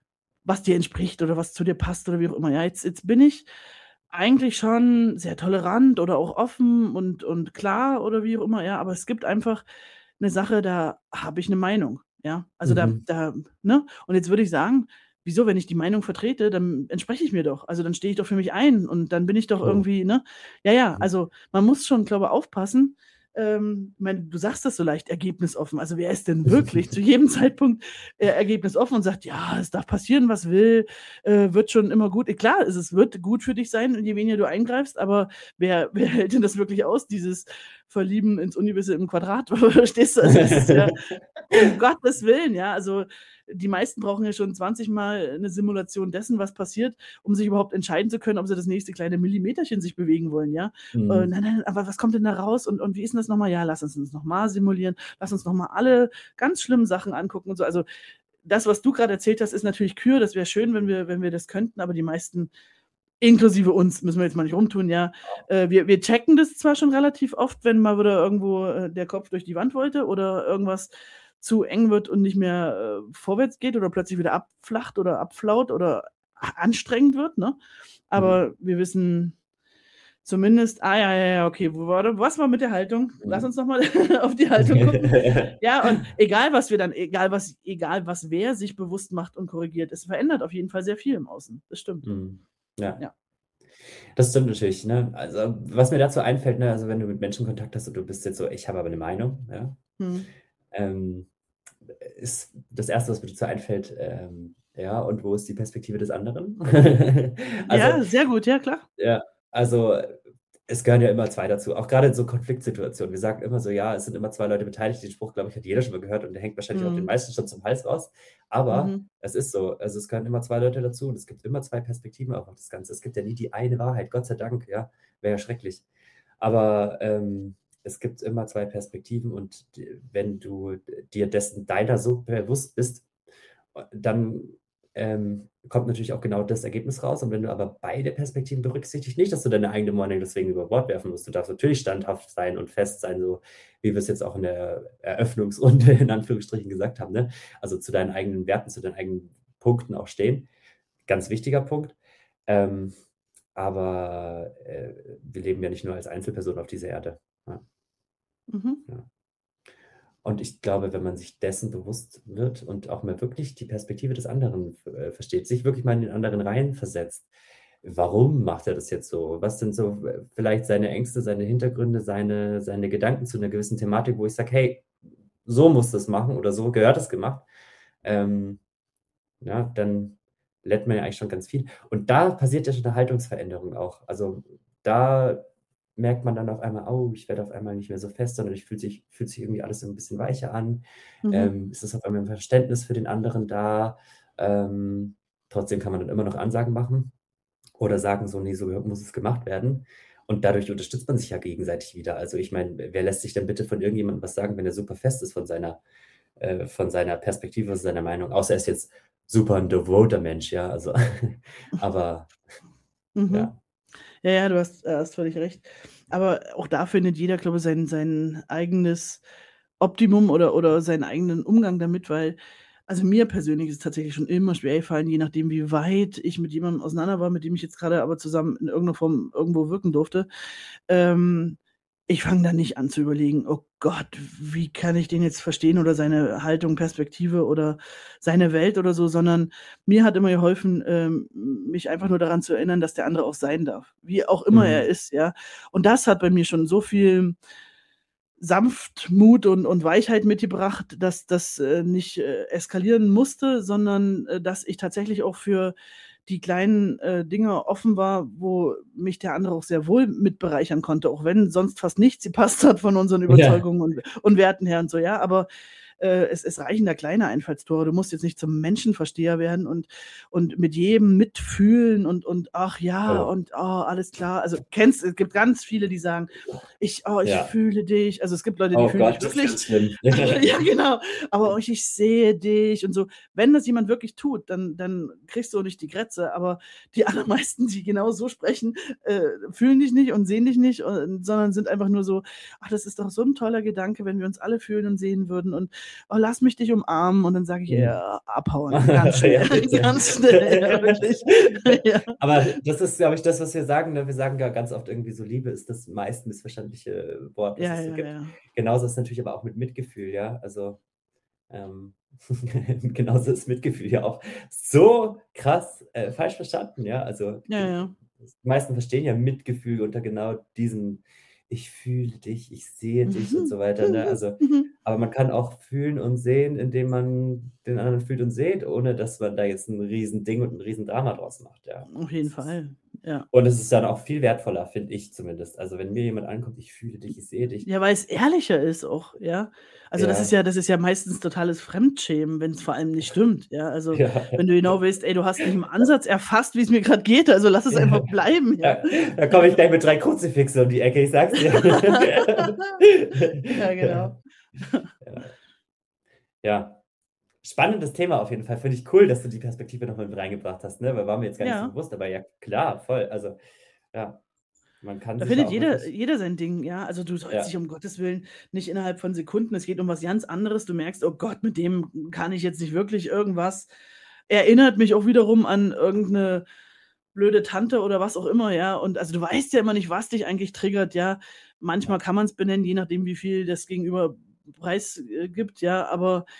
was dir entspricht oder was zu dir passt oder wie auch immer. Ja, jetzt jetzt bin ich eigentlich schon sehr tolerant oder auch offen und und klar oder wie auch immer, ja, aber es gibt einfach 'ne Sache, da habe ich 'ne Meinung, ja? Also, da
Mhm.
da ne? Und jetzt würde ich sagen: „Wieso, wenn ich die Meinung vertrete, dann entspreche ich mir doch. Also, dann stehe ich doch für mich ein und dann bin ich doch
Oh.
irgendwie“, ne? Ja, ja,
Mhm.
also, man muss schon, glaube, aufpassen. Ähm, meine, du sagst das so leicht ergebnisoffen. Also, wer ist denn wirklich zu jedem Zeitpunkt, äh, ergebnisoffen und sagt: „Ja, es darf passieren, was will, äh, wird schon immer gut.“ Äh, klar, es es wird gut für dich sein, je weniger du eingreifst, aber wer wer hält denn das wirklich aus, dieses Verlieben ins Ungewisse im Quadrat? Verstehst du? Also, das ist ja um Gottes Willen, ja. Also, die meisten brauchen ja schon zwanzig Mal 'ne Simulation dessen, was passiert, um sich überhaupt entscheiden zu können, ob sie das nächste kleine Millimeterchen sich bewegen wollen, ja? Äh,
Mhm.
nein, nein, aber was kommt denn da raus und und wie ist 'n das noch mal? Ja, lass uns das noch mal simulieren. Lass uns noch mal alle ganz schlimmen Sachen angucken und so. Also, das, was du grad erzählt hast, ist natürlich Kür. Das wäre schön, wenn wir wenn wir das könnten, aber die meisten, inklusive uns, müssen wir jetzt mal nicht rumtun, ja, äh, wir wir checken das zwar schon relativ oft, wenn mal wieder irgendwo, äh, der Kopf durch die Wand wollte oder irgendwas zu eng wird und nicht mehr, äh, vorwärts geht oder plötzlich wieder abflacht oder abflaut oder a anstrengend wird, ne?
Mhm.
Aber wir wissen zumindest ah, ja, ja, ja, okay, wo war da was war mit der Haltung? Lass
Mhm.
uns noch mal auf die Haltung gucken. Ja, und egal, was wir dann egal was egal was wer sich bewusst macht und korrigiert, es verändert auf jeden Fall sehr viel im Außen. Das stimmt.
Mhm. Ja.
Ja.
Das stimmt natürlich, ne? Also, was mir dazu einfällt, ne, also wenn du mit Menschen Kontakt hast und du bist jetzt so: „Ich habe aber 'ne Meinung“, ja,
Mhm.
ähm, ist das Erste, was mir dazu einfällt, ähm, ja, und wo ist die Perspektive des anderen? Also,
Ja, sehr gut, ja klar.
ja, also, es gehören ja immer zwei dazu, auch grade in so Konfliktsituationen. Wir sagen immer so: „Ja, es sind immer zwei Leute beteiligt.“ Den Spruch, glaube ich, hat jeder schon mal gehört und der hängt wahrscheinlich auch den
Mhm.
meisten schon zum Hals raus. Aber
Mhm.
es ist so. Also, es gehören immer zwei Leute dazu und es gibt immer zwei Perspektiven auch auf das Ganze. Es gibt ja nie die eine Wahrheit, Gott sei Dank, ja, wäre ja schrecklich. Aber, ähm, es gibt immer zwei Perspektiven und d wenn du d dir dessen deiner so bewusst bist, äh, dann, ähm, kommt natürlich auch genau das Ergebnis raus. Und wenn du aber beide Perspektiven berücksichtigst nicht, dass du deine eigene Meinung deswegen über Bord werfen musst. Du darfst natürlich standhaft sein und fest sein, so wie wir's jetzt auch in der Eröffnungsrunde in Anführungsstrichen gesagt haben, ne? Also, zu deinen eigenen Werten, zu deinen eigenen Punkten auch stehen. Ganz wichtiger Punkt. Ähm, aber, äh, wir leben ja nicht nur als Einzelpersonen auf dieser Erde, ja.
Mhm.
Ja. Und ich glaube, wenn man sich dessen bewusst wird und auch mal wirklich die Perspektive des anderen v äh, versteht, sich wirklich mal in den anderen reinversetzt. Warum macht er das jetzt so? Was sind so v vielleicht seine Ängste, seine Hintergründe, seine seine Gedanken zu 'ner gewissen Thematik, wo ich sage: „Hey, so musst du's machen oder so gehört es gemacht.“ Ähm, ja, dann lernt man ja eigentlich schon ganz viel. Und da passiert ja schon 'ne Haltungsveränderung auch. Also, da merkt man dann auf einmal: „Oh, ich werde auf einmal nicht mehr so fest, sondern ich fühlt sich fühlt sich irgendwie alles so 'n bisschen weicher an.“
Mhm.
Ähm, es ist auf einmal 'n Verständnis für den anderen da. Ähm, trotzdem kann man dann immer noch Ansagen machen oder sagen so: „Ne, so ge muss es gemacht werden.“ Und dadurch unterstützt man sich ja gegenseitig wieder. Also, ich meine, w wer lässt sich denn bitte von irgendjemandem was sagen, wenn er super fest ist von seiner äh, von seiner Perspektive, seiner Meinung, außer er ist jetzt super 'n devoter Mensch, ja, also aber
Mhm.
ja.
Ja, ja, du hast äh, hast völlig recht. Aber auch da findet jeder, glaube ich, sein sein eigenes Optimum oder oder seinen eigenen Umgang damit, weil also, mir persönlich ist es tatsächlich schon immer schwer gefallen, je nachdem, wie weit ich mit jemandem auseinander war, mit dem ich jetzt grade aber zusammen in irgend 'ner Form irgendwo wirken durfte. Ähm, ich fange da nicht an zu überlegen: „Oh Gott, wie kann ich den jetzt verstehen oder seine Haltung, Perspektive oder seine Welt oder so“, sondern mir hat immer geholfen, ähm, m mich einfach nur daran zu erinnern, dass der andere auch sein darf, wie auch immer er
Mhm.
ist, ja? Und das hat bei mir schon so viel Sanftmut und und Weichheit mitgebracht, dass das, äh, nicht, äh, eskalieren musste, sondern, äh, dass ich tatsächlich auch für die kleinen, äh, Dinge offen war, wo mich der andere auch sehr wohl mit bereichern konnte, auch wenn sonst fast nichts gepasst hat von unseren
Ja.
Überzeugungen und und Werten her und so, ja? Aber, äh, es es reichen da kleine Einfallstore. Du musst jetzt nicht zum Menschenversteher werden und und mit jedem mitfühlen und und: „Ach ja,
Oh.
und, oh, alles klar.“ Also, kennst es gibt ganz viele, die sagen: „Ich oh, ich
Ja.
fühle dich.“ Also, es gibt Leute, die
Oh
fühlen dich
Gott, das ist
wirklich.
ganz schlimm.
Ja, genau. Aber: „Oh, ich ich sehe dich“ und so. Wenn das jemand wirklich tut, dann dann kriegst du auch nicht die Grätze, aber die allermeisten, die genau so sprechen, äh, fühlen dich nicht und sehen dich nicht, und sondern sind einfach nur so: „Ach, das ist doch so 'n toller Gedanke, wenn wir uns alle fühlen und sehen würden und, oh, lass mich dich umarmen.“ Und dann sage ich:
Mhm.
„Ja, abhauen, ganz
Ja,
schnell,
bitte.
ganz schnell, ja, wirklich.“ Ja.
Aber das ist, glaube ich, das, was wir sagen, ne? Wir sagen ja ganz oft irgendwie so: „Liebe ist das meist missverständliche Wort, das
Ja,
es so
ja,
gibt.“
ja.
Genauso ist es natürlich aber auch mit Mitgefühl, ja? Also, ähm, genauso ist Mitgefühl ja auch so krass, äh, falsch verstanden, ja? Also,
Ja,
gen
ja.
die meisten verstehen ja Mitgefühl unter genau diesem: „Ich fühle dich, ich sehe dich“ und
Mhm.
so weiter, ne? Also
Mhm.
aber man kann auch fühlen und sehen, indem man den anderen fühlt und sieht, ohne dass man da jetzt 'n Riesending und 'n Riesendrama draus macht, ja.
Auf jeden
Das ist
Fall, ja.
und es ist dann auch viel wertvoller, finde ich zumindest. Also, wenn mir jemand ankommt: „Ich fühle dich, ich sehe dich.“
Ja, weil's ehrlicher ist auch, ja? Also, das ist
Ja.
ja das ist ja meistens totales Fremdschämen, wenn's vor allem nicht stimmt, ja? Also,
Ja.
wenn du genau weißt: „Ey, du hast nicht im Ansatz erfasst, wie's mir grad geht, also lass es einfach bleiben“, ja?
Ja, da komme ich gleich mit drei Kruzifixe um die Ecke, ich sage es dir.
Ja, genau.
Ja. Ja. Spannendes Thema auf jeden Fall. Finde ich cool, dass du die Perspektive noch mal mit reingebracht hast, ne? Weil war mir jetzt gar nicht so
Ja.
bewusst, aber ja klar, voll. Also, ja, man kann
Da
sich ja
findet
auch
jeder
wirklich
jeder sein Ding, ja? Also, du sollst dich
Ja.
um Gottes Willen nicht innerhalb von Sekunden es geht um was ganz anderes. Du merkst: „Oh Gott, mit dem kann ich jetzt nicht wirklich irgendwas.“ Erinnert mich auch wiederum an irgend 'ne blöde Tante oder was auch immer, ja? Und also, du weißt ja immer nicht, was dich eigentlich triggert, ja? Manchmal
Ja.
kann man's benennen, je nachdem, wie viel das Gegenüber preis äh, gibt, ja? Aber,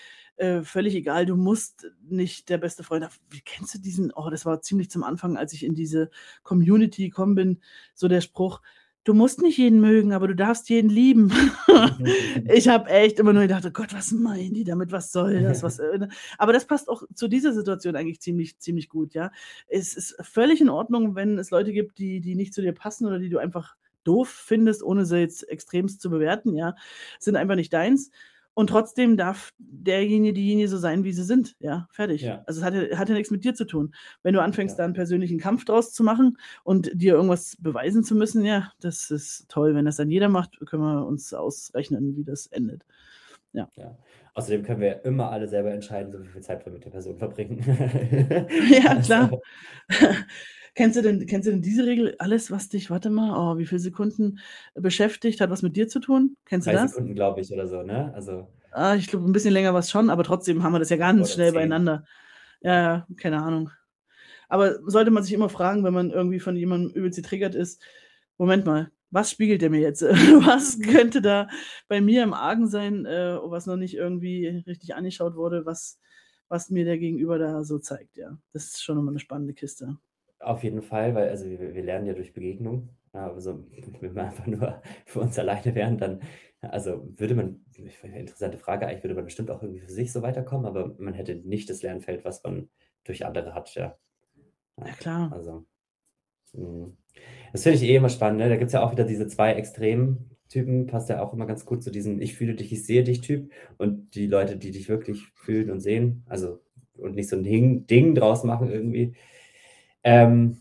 äh, völlig egal, du musst nicht der beste Freund haben. Wie kennst du diesen oh, das war ziemlich zum Anfang, als ich in diese Community gekommen bin, so der Spruch: „Du musst nicht jeden mögen, aber du darfst jeden lieben.“ Ich habe echt immer nur gedacht: „Oh Gott, was meinen die damit? Was soll das? Was, äh, ne?“ Aber das passt auch zu dieser Situation eigentlich ziemlich ziemlich gut, ja. Es ist völlig in Ordnung, wenn es Leute gibt, die die nicht zu dir passen oder die du einfach doof findest, ohne sie jetzt extremst zu bewerten, ja, sind einfach nicht deins. Und trotzdem darf derjenige, diejenige so sein, wie sie sind, ja, fertig.
Ja.
Also, es hat ja hat ja nix mit dir zu tun. Wenn du anfängst,
Ja.
da 'n persönlichen Kampf draus zu machen und dir irgendwas beweisen zu müssen, ja, das ist toll. Wenn das dann jeder macht, können wir uns ausrechnen, wie das endet. Ja.
Ja. Außerdem können wir ja immer alle selber entscheiden, so wie viel Zeit wir mit der Person verbringen.
Ja, klar.
Also, ja.
Kennst du denn kennst du denn diese Regel: „Alles, was dich“ warte mal, oh, wie viel Sekunden beschäftigt, hat was mit dir zu tun? Kennst du
drei
das?
Sekunden, glaube ich, oder so, ne? Also
Ah, ich glaube, 'n bisschen länger war's schon, aber trotzdem haben wir das ja ganz
Oder
schnell
zehn.
beieinander. Ja,
Ja.
ja, keine Ahnung. Aber sollte man sich immer fragen, wenn man irgendwie von jemandem übelst getriggert ist: „Moment mal, was spiegelt der mir jetzt? Was könnte da bei mir im Argen sein, äh, was noch nicht irgendwie richtig angeschaut wurde, was was mir der Gegenüber da so zeigt“, ja. Das ist schon immer 'ne spannende Kiste.
Auf jeden Fall, weil also wir wir lernen ja durch Begegnung. Ja, also, wenn wir einfach nur für uns alleine wären, dann also, würde man interessante Frage eigentlich, würde man bestimmt auch irgendwie für sich so weiterkommen, aber man hätte nicht das Lernfeld, was man durch andere hat, ja.
Ja,
Ja,
klar.
also, mhm. Das finde ich eh immer spannend, ne? Da gibt's ja auch wieder diese zwei Extremtypen, passt ja auch immer ganz gut zu diesem „Ich fühle dich, ich sehe dich“-Typ und die Leute, die dich wirklich fühlen und sehen, also und nicht so 'n Ding Ding draus machen irgendwie. Ähm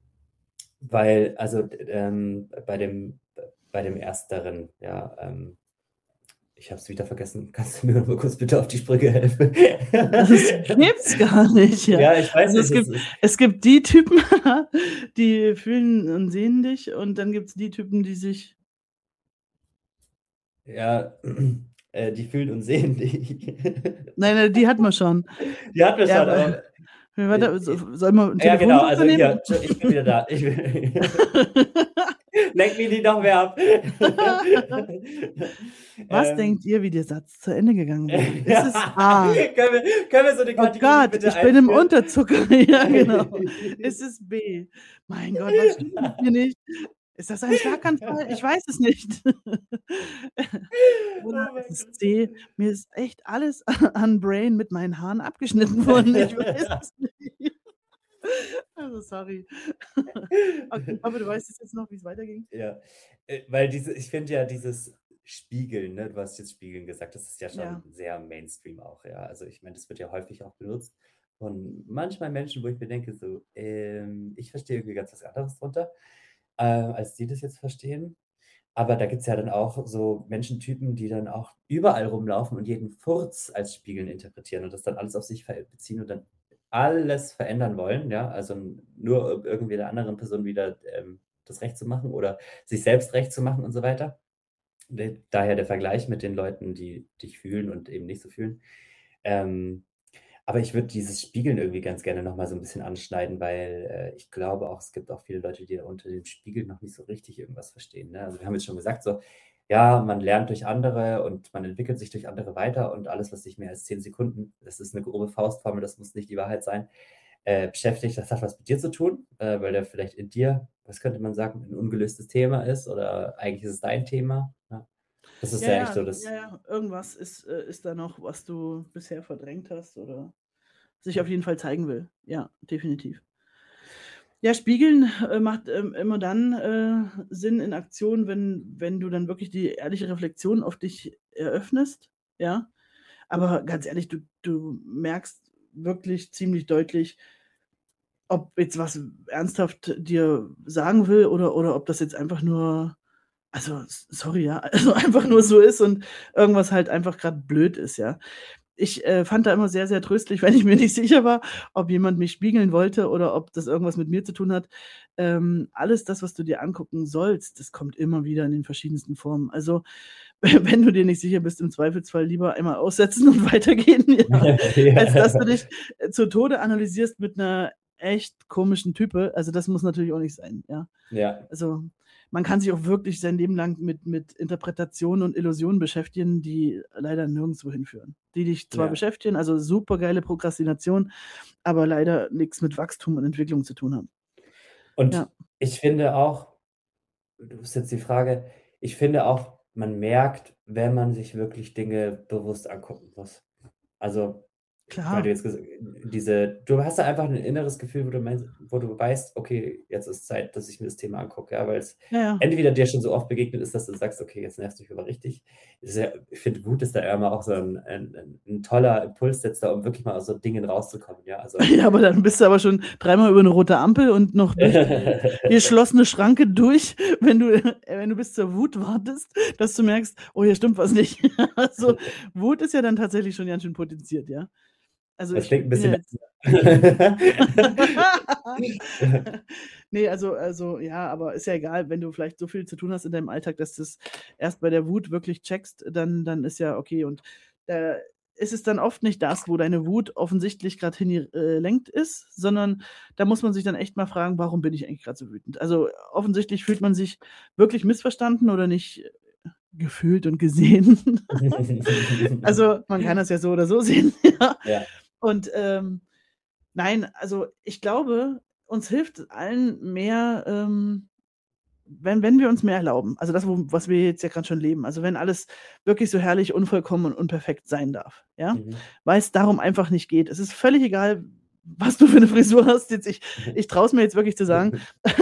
weil also, d ähm, bei dem bei dem Ersteren, ja, ähm ich habe es wieder vergessen. Kannst du mir noch mal kurz bitte auf die Sprünge helfen?
Das gibt's gar nicht, ja.
Ja, ich weiß
Also,
nicht,
es
es
gibt
ist
es gibt die Typen, die fühlen und sehen dich und dann gibt's die Typen, die sich
Ja, äh, die fühlen und sehen dich.
Nein, nein, die hatten wir schon.
Die hatten wir
Ja,
schon,
aber
aber, äh,
warte, so
äh
sollen wir 'n
ja genau,
Telefonbuch
also
daneben?
hier, tsch ich bin wieder da. Ich bin lenk mich nicht noch mehr ab.
Was
Ähm
denkt ihr, wie der Satz zu Ende gegangen wäre? Ist es A?
Können wir können wir so 'ne
Oh
Kategorie
Gott,
bitte
ich bin im
einführen?
Unterzucker. Ja, genau. Ist es B? Mein Gott, was stimmt mit mir nicht? Ist das ein Schlaganfall? Ich weiß es nicht. Oder
Oh
ist
mein
es
Gott.
C? Mir ist echt alles an Brain mit meinen Haaren abgeschnitten worden. Ich weiß es nicht. Also, sorry. Okay, ich hoffe, du weißt es jetzt noch, wie's weiterging.
Ja, äh, weil diese ich finde ja dieses Spiegeln, ne, du hast jetzt Spiegeln gesagt, das ist ja schon
Ja.
sehr Mainstream auch, ja. Also, ich meine, das wird ja häufig auch benutzt von manchmal Menschen, wo ich mir denke so, ähm, ich verstehe irgendwie ganz was anderes drunter, äh, als die das jetzt verstehen. Aber da gibt's ja dann auch so Menschentypen, die dann auch überall rumlaufen und jeden Furz als Spiegeln interpretieren und das dann alles auf sich ver beziehen und dann alles verändern wollen, ja? Also, nur um irgendwie der anderen Person wieder, ähm, das recht zu machen oder sich selbst recht zu machen und so weiter. D daher der Vergleich mit den Leuten, die dich fühlen und eben nicht so fühlen. Ähm, aber ich würde dieses Spiegeln irgendwie ganz gerne noch mal so 'n bisschen anschneiden, weil, äh, ich glaube auch, es gibt auch viele Leute, die da unter dem Spiegeln noch nicht so richtig irgendwas verstehen, ne? Also, wir haben jetzt schon gesagt so, ja, man lernt durch andere und man entwickelt sich durch andere weiter und alles, was dich mehr als zehn Sekunden, das ist 'ne grobe Faustformel, das muss nicht die Wahrheit sein, äh, beschäftigt, das hat was mit dir zu tun, äh, weil da vielleicht in dir, was könnte man sagen, 'n ungelöstes Thema ist oder eigentlich ist es dein Thema, ja. Das ist
Ja,
ja echt
ja,
so
ja,
das
ja. Irgendwas ist äh, ist da noch, was du bisher verdrängt hast oder sich auf jeden Fall zeigen will. Ja, definitiv. Ja, Spiegeln, äh, macht, ähm, immer dann, äh, Sinn in Aktion, wenn wenn du dann wirklich die ehrliche Reflexion auf dich eröffnest, ja? Aber ganz ehrlich, du du merkst wirklich ziemlich deutlich ob jetzt was ernsthaft dir sagen will oder oder ob das jetzt einfach nur also, s sorry, ja, also, einfach nur so ist und irgendwas halt einfach grad blöd ist, ja? Ich, äh, fand da immer sehr, sehr tröstlich, wenn ich mir nicht sicher war, ob jemand mich spiegeln wollte oder ob das irgendwas mit mir zu tun hat. Ähm, alles das, was du dir angucken sollst, das kommt immer wieder in den verschiedensten Formen. Also, we wenn du dir nicht sicher bist, im Zweifelsfall lieber einmal aussetzen und weitergehen, ja, als dass du dich, äh, zu Tode analysierst mit 'ner echt komischen Type. Also, das muss natürlich auch nicht sein, ja.
Ja.
Also, man kann sich auch wirklich sein Leben lang mit mit Interpretationen und Illusionen beschäftigen, die leider nirgendwo hinführen. Die dich zwar
Ja.
beschäftigen, also supergeile Prokrastination, aber leider nix mit Wachstum und Entwicklung zu tun haben.
Und
Ja.
ich finde auch das ist jetzt die Frage, ich finde auch, man merkt, wenn man sich wirklich Dinge bewusst angucken muss. Also, weil du
Klar.
jetzt ges diese du hast da einfach 'n inneres Gefühl, wo du meinst wo du weißt: „Okay, jetzt ist Zeit, dass ich mir das Thema angucke“, ja, weil's
Ja, ja.
entweder dir schon so oft begegnet ist, dass du sagst: „Okay, jetzt nervt's mich aber richtig.“ Ist ja ich finde gut, dass da immer auch so 'n 'n 'n 'n toller Impuls sitzt da, um wirklich mal aus so Dingen rauszukommen, ja, also
Ja, aber dann bist du aber schon dreimal über 'ne rote Ampel und noch durch die geschlossene Schranke durch, wenn du äh, wenn du bis zur Wut wartest, dass du merkst: „Oh, hier stimmt was nicht.“ Also, Wut ist ja dann tatsächlich schon ganz schön potenziert, ja. Also,
Das
ich
klingt 'n
bin
bisschen
ja
nach
jetzt Ne, also also, ja, aber ist ja egal, wenn du vielleicht so viel zu tun hast in deinem Alltag, dass du's erst bei der Wut wirklich checkst, dann dann ist ja okay. Und da ist es dann oft nicht das, wo deine Wut offensichtlich grad hinge äh, lenkt ist, sondern da muss man sich dann echt mal fragen: „Warum bin ich eigentlich grad so wütend?“ Also, offensichtlich fühlt man sich wirklich missverstanden oder nicht, äh, gefühlt und gesehen. Also, man kann das ja so oder so sehen, ja.
Ja.
Und, ähm, nein, also, ich glaube, uns hilft allen mehr, ähm, wenn wenn wir uns mehr erlauben. Also, das, wo was wir jetzt ja grad schon leben. Also, wenn alles wirklich so herrlich, unvollkommen und unperfekt sein darf, ja?
Mhm.
Weil's darum einfach nicht geht. Es ist völlig egal, was du für 'ne Frisur hast jetzt. Ich ich traue es mir jetzt wirklich zu sagen.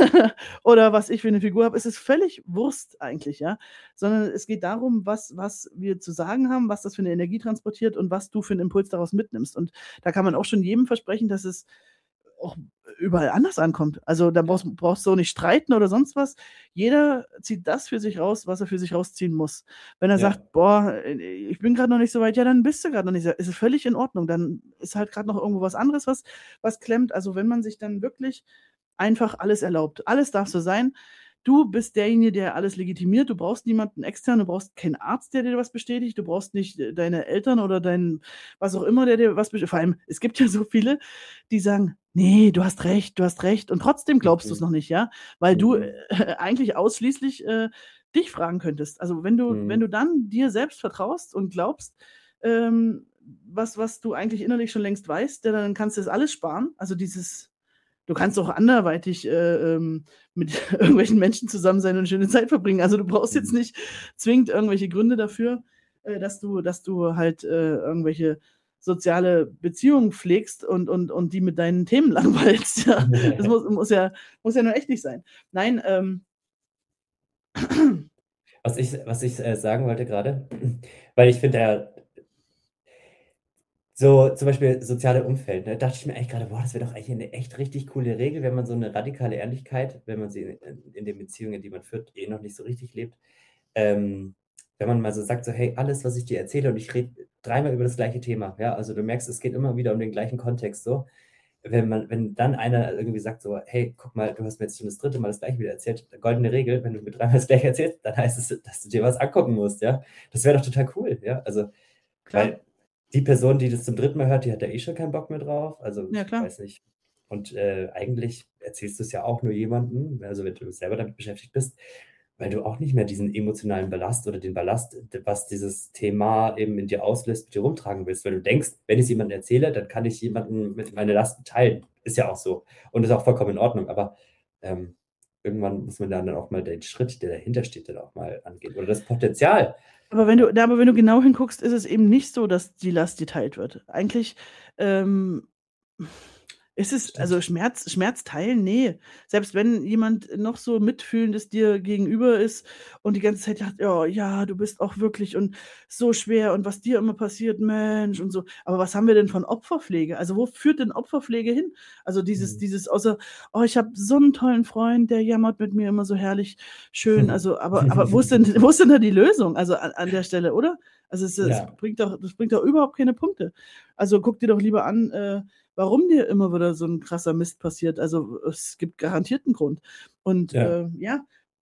Oder was ich für 'ne Figur habe. Es ist völlig Wurst eigentlich, ja? Sondern es geht darum, was was wir zu sagen haben, was das für 'ne Energie transportiert und was du für 'n Impuls daraus mitnimmst. Und da kann man auch schon jedem versprechen, dass es auch überall anders ankommt. Also, da
Ja.
brauchst brauchst du auch nicht streiten oder sonst was. Jeder zieht das für sich raus, was er für sich rausziehen muss. Wenn er sagt:
Ja.
„Boah, äh, ich bin grad noch nicht so weit“, ja, dann bist du grad noch nicht so ist es völlig in Ordnung. Dann ist halt grad noch irgendwo was anderes, was was klemmt. Also, wenn man sich dann wirklich einfach alles erlaubt. Alles darf so sein. Du bist derjenige, der alles legitimiert. Du brauchst niemanden extern. Du brauchst keinen Arzt, der dir was bestätigt. Du brauchst nicht, äh, deine Eltern oder deinen was auch immer, der dir was bestä vor allem, es gibt ja so viele, die sagen: „Ne, du hast recht, du hast recht.“ Und trotzdem glaubst du's
Mhm.
noch nicht, ja? Weil du, äh,
Mhm.
eigentlich ausschließlich, äh, dich fragen könntest. Also, wenn du wenn
Mhm.
du dann dir selbst vertraust und glaubst, ähm, was was du eigentlich innerlich schon längst weißt, ja, dann kannst du das alles sparen. Also, dieses du kannst auch anderweitig, äh, ähm, mit irgendwelchen Menschen zusammen sein und 'ne schöne Zeit verbringen. Also, du brauchst jetzt
Mhm.
nicht zwingend irgendwelche Gründe dafür, äh, dass du dass du halt, äh, irgendwelche soziale Beziehungen pflegst und und und die mit deinen Themen langweilst, ja. Das muss muss ja muss ja nur echt nicht sein. Nein, ähm
Was ich was ich, äh, sagen wollte grade, weil ich finde ja so zum Beispiel soziale Umfeld, ne, dachte ich mir eigentlich grade: „Boah, das wäre doch eigentlich 'ne echt richtig coole Regel, wenn man so 'ne radikale Ehrlichkeit, wenn man sie in in den Beziehungen, die man führt, eh noch nicht so richtig lebt, ähm, wenn man mal so sagt, so: ‚Hey, alles, was ich dir erzähle und ich rede dreimal über das gleiche Thema,‘“ ja? Also, du merkst, es geht immer wieder um den gleichen Kontext so. Wenn man wenn dann einer irgendwie sagt so: „Hey, guck mal, du hast mir jetzt schon das dritte Mal das Gleiche wieder erzählt.“ Goldene Regel, wenn du mir dreimal das Gleiche erzählst, dann heißt es, dass du dir was angucken musst, ja? Das wäre doch total cool, ja? Also,
Klar.
weil die Person, die das zum dritten Mal hört, die hat da eh schon keinen Bock mehr drauf. Also,
Ja,
ich
klar.
weiß nicht. Und, äh, eigentlich erzählst du's ja auch nur jemandem, also, wenn du selber damit beschäftigt bist, weil du auch nicht mehr diesen emotionalen Ballast oder den Ballast, d was dieses Thema eben in dir auslöst, mit dir rumtragen willst. Weil du denkst: „Wenn ich's jemandem erzähle, dann kann ich jemanden mit meine Lasten teilen.“ Ist ja auch so und ist auch vollkommen in Ordnung. Aber, ähm, irgendwann muss man dann auch mal den Schritt, der dahinter steht, dann auch mal angehen oder das Potenzial.
Aber wenn du
Ja.
na, aber wenn du genau hinguckst, ist es eben nicht so, dass die Last geteilt wird. Eigentlich, ähm, ist es
Stimmt.
also, Schmerz Schmerz teilen, ne. Selbst wenn jemand noch so mitfühlendes dir gegenüber ist und die ganze Zeit sagt: „Oh ja, du bist auch wirklich und so schwer und was dir immer passiert, Mensch“ und so. Aber was haben wir denn von Opferpflege? Also, wo führt denn Opferpflege hin? Also, dieses
Mhm.
dieses außer: „Oh, ich habe so 'n tollen Freund, der jammert mit mir immer so herrlich schön.“ Also, aber aber wo ist denn wo ist denn da die Lösung, also, an an der Stelle, oder? Also, es es
Ja.
bringt doch das bringt doch überhaupt keine Punkte. Also, guck dir doch lieber an, äh, warum dir immer wieder so 'n krasser Mist passiert. Also, es gibt garantiert 'n Grund. Und,
Ja.
äh, ja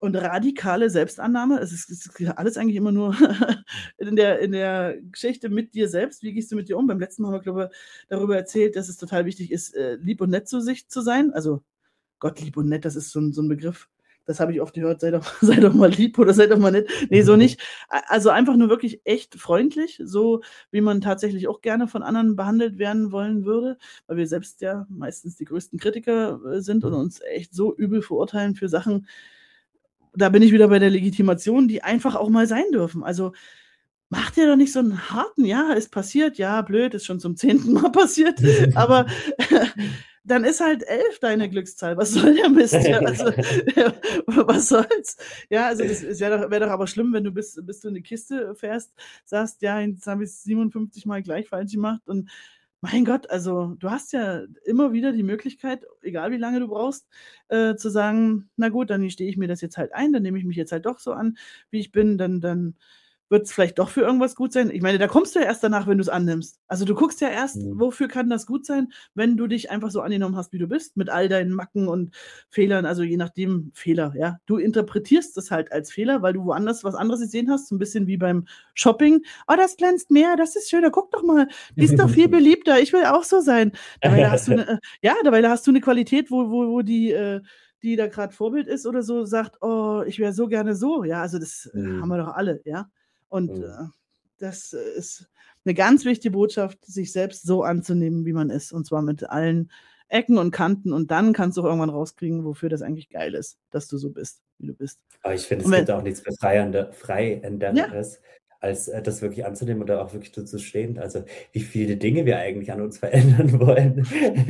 und radikale Selbstannahme. Es ist es ist alles eigentlich immer nur in der in der Geschichte mit dir selbst. Wie gehst du mit dir um? Beim letzten Mal haben wir, glaube ich, darüber erzählt, dass es total wichtig ist, äh, lieb und nett zu sich zu sein. Also, Gott, lieb und nett, das ist so 'n so 'n Begriff, das habe ich oft gehört: „Sei doch sei doch mal lieb oder sei doch mal nett.“ Ne, so nicht. A also, einfach nur wirklich echt freundlich, so wie man tatsächlich auch gerne von anderen behandelt werden wollen würde, weil wir selbst ja meistens die größten Kritiker, äh, sind und uns echt so übel verurteilen für Sachen. Da bin ich wieder bei der Legitimation, die einfach auch mal sein dürfen. Also, mach dir doch nicht so 'n harten ja, ist passiert, ja, blöd, ist schon zum zehnten Mal passiert, aber dann ist halt elf deine Glückszahl. Was soll der Mist? Ja, also, ja, was soll's? Ja, also, das es wäre doch wäre doch aber schlimm, wenn du bis bis du in die Kiste fährst, sagst: „Ja, jetzt habe ich's siebenundfünfzig Mal gleich falsch gemacht“ und mein Gott, also, du hast ja immer wieder die Möglichkeit, egal wie lange du brauchst, äh, zu sagen: „Na gut, dann gestehe ich mir das jetzt halt ein, dann nehme ich mich jetzt halt doch so an, wie ich bin, dann dann wird's vielleicht doch für irgendwas gut sein.“ Ich meine, da kommst du ja erst danach, wenn du's annimmst. Also, du guckst ja erst,
Mhm.
wofür kann das gut sein, wenn du dich einfach so angenommen hast, wie du bist, mit all deinen Macken und Fehlern, also, je nachdem Fehler, ja. Du interpretierst das halt als Fehler, weil du woanders was anderes gesehen hast, so 'n bisschen wie beim Shopping: „Oh, das glänzt mehr, das ist schöner, guck doch mal, die ist doch viel beliebter, ich will auch so sein.“ Dabei da hast du 'ne äh, ja, dabei da hast du 'ne Qualität, wo wo wo die, äh die da grad Vorbild ist oder so, sagt: „Oh, ich wäre so gerne so.“ Ja, also, das, äh, haben
Mhm.
wir doch alle, ja? Und, äh,
Mhm.
das ist 'ne ganz wichtige Botschaft, sich selbst so anzunehmen, wie man ist, und zwar mit allen Ecken und Kanten und dann kannst du auch irgendwann rauskriegen, wofür das eigentlich geil ist, dass du so bist, wie du bist.
Aber ich finde,
Und
es
wenn
gibt auch nichts Befreiende
Ja.
Freienderes, als, äh, das wirklich anzunehmen und da auch wirklich zu zu stehen. Also, wie viele Dinge wir eigentlich an uns verändern wollen,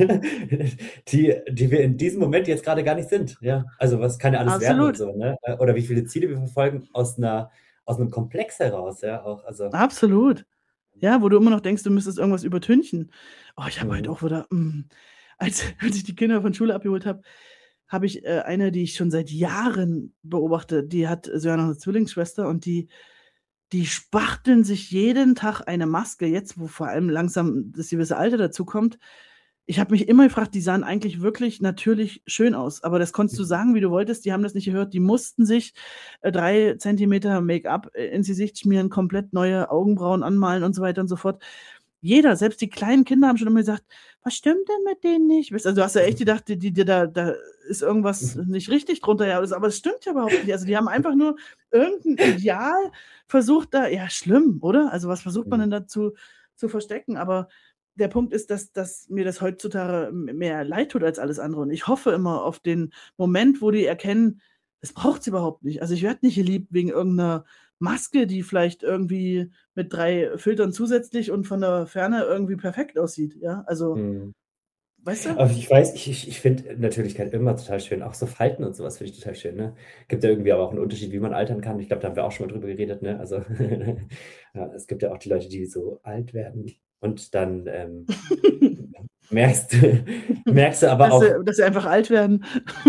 die die wir in diesem Moment jetzt grade gar nicht sind, ja? Also, was kann ja alles werden und
Absolut.
so, ne? Äh, oder wie viele Ziele wir verfolgen aus 'ner aus 'nem Komplex heraus, ja, auch, also
Absolut. Ja, wo du immer noch denkst, du müsstest irgendwas übertünchen. Oh, ich habe heute
Mhm.
auch wieder hm, als als ich die Kinder von Schule abgeholt habe, habe ich, äh, eine, die ich schon seit Jahren beobachte, die hat sogar noch 'ne Zwillingsschwester und die die spachteln sich jeden Tag eine Maske jetzt, wo vor allem langsam das gewisse Alter dazukommt. Ich habe mich immer gefragt, die sahen eigentlich wirklich natürlich schön aus, aber das konntest du
Mhm.
sagen, wie du wolltest, die haben das nicht gehört. Die mussten sich, äh, drei Zentimeter Make-up, äh, ins Gesicht schmieren, komplett neue Augenbrauen anmalen und so weiter und so fort. Jeder, selbst die kleinen Kinder haben schon immer gesagt: „Was stimmt denn mit denen nicht?“ Weißt du, also, du hast ja echt gedacht, die die die da da ist irgendwas nicht richtig drunter, ja, aber es stimmt ja überhaupt nicht. Also, die haben einfach nur irgend 'n Ideal versucht da ja, schlimm, oder? Also, was versucht man
Mhm.
denn da zu zu verstecken? Aber der Punkt ist, dass dass mir das heutzutage m mehr leid tut als alles andere und ich hoffe immer auf den Moment, wo die erkennen, das braucht's überhaupt nicht. Also, ich werde nicht geliebt wegen irgend 'ner Maske, die vielleicht irgendwie mit drei Filtern zusätzlich und von der Ferne irgendwie perfekt aussieht, ja? Also
Mhm.
weißt du?
Aber ich weiß ich ich ich finde Natürlichkeit immer total schön. Auch so Falten und so was finde ich total schön, ne? Gibt ja irgendwie aber auch 'n Unterschied, wie man altern kann. Ich glaube, da haben wir auch schon mal drüber geredet, ne? Also, ja, es gibt ja auch die Leute, die so alt werden und dann, ähm, merkst du merkst du aber
Dass
auch
sie dass sie einfach alt werden.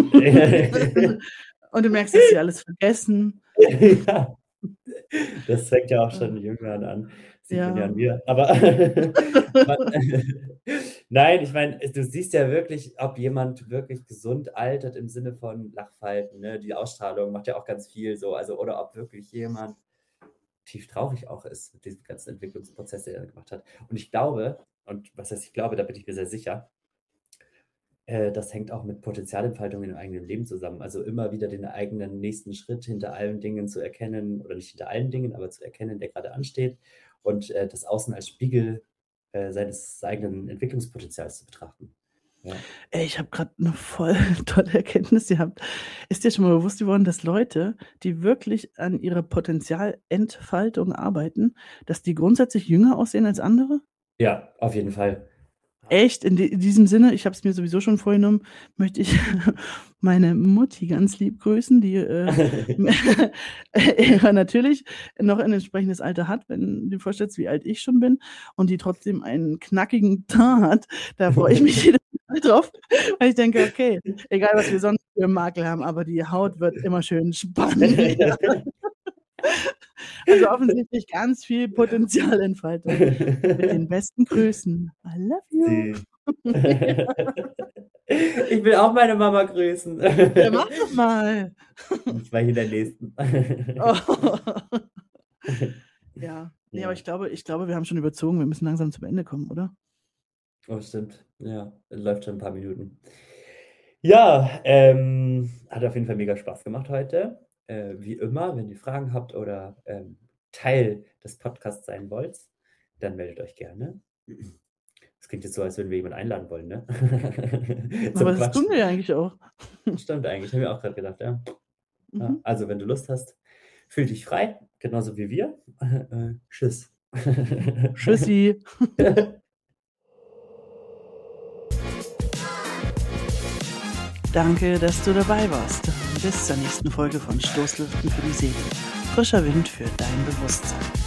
Und du merkst, dass sie alles vergessen.
Ja. Das fängt ja auch
Ah.
schon in jungen Jahren an. Sieht man ja
Ja.
an mir. Aber man nein, ich meine, du siehst ja wirklich, ob jemand wirklich gesund altert im Sinne von Lachfalten, ne? Die Ausstrahlung macht ja auch ganz viel so, also oder ob wirklich jemand tief traurig auch ist mit diesem ganzen Entwicklungsprozess, den er gemacht hat. Und ich glaube und was heißt ich glaube, da bin ich mir sehr sicher äh, das hängt auch mit Potenzialentfaltung im eigenen Leben zusammen. Also, immer wieder den eigenen nächsten Schritt hinter allen Dingen zu erkennen oder nicht hinter allen Dingen, aber zu erkennen, der grade ansteht und, äh, das Außen als Spiegel, äh, seines eigenen Entwicklungspotenzials zu betrachten. Ja.
Ey, ich habe grad 'ne voll tolle Erkenntnis gehabt. Ist dir schon mal bewusst geworden, dass Leute, die wirklich an ihrer Potenzialentfaltung arbeiten, dass die grundsätzlich jünger aussehen als andere?
Ja, auf jeden Fall.
Echt? In di in diesem Sinne, ich habe es mir sowieso schon vorgenommen, möchte ich meine Mutti ganz lieb grüßen, die, äh, ja natürlich noch 'n entsprechendes Alter hat, wenn du dir vorstellst, wie alt ich schon bin und die trotzdem einen knackigen Teint hat. Da freue ich mich jedes Mal drauf, weil ich denke: „Okay, egal was wir sonst für Makel haben, aber die Haut wird immer schön spannend.“ Also, offensichtlich ganz viel Potenzialentfaltung. Mit den besten Grüßen. I love you.
Sie
Ja.
Ich will auch meine Mama grüßen.
Ja, mach doch mal.
Ich war hier der Nächsten.
Oh. Ja, ne, aber
Ja.
ich glaube ich glaube, wir haben schon überzogen. Wir müssen langsam zum Ende kommen, oder?
Oh, stimmt. Ja, läuft schon 'n paar Minuten. Ja, ähm, hat auf jeden Fall mega Spaß gemacht heute. Äh, wie immer, wenn ihr Fragen habt oder, ähm, Teil des Podcasts sein wollt, dann meldet euch gerne. Das klingt jetzt so, als würden wir jemanden einladen wollen, ne?
Aber
Zum
das tun
Quatschen.
wir ja eigentlich auch.
Stimmt eigentlich, habe ich auch grad gedacht, ja. Ja,
Mhm.
also, wenn du Lust hast, fühl dich frei, genauso wie wir. Äh, tschüss.
Tschüssi. Danke, dass du dabei warst. Bis zur nächsten Folge von Stoßlüften für die Seele. Frischer Wind für dein Bewusstsein.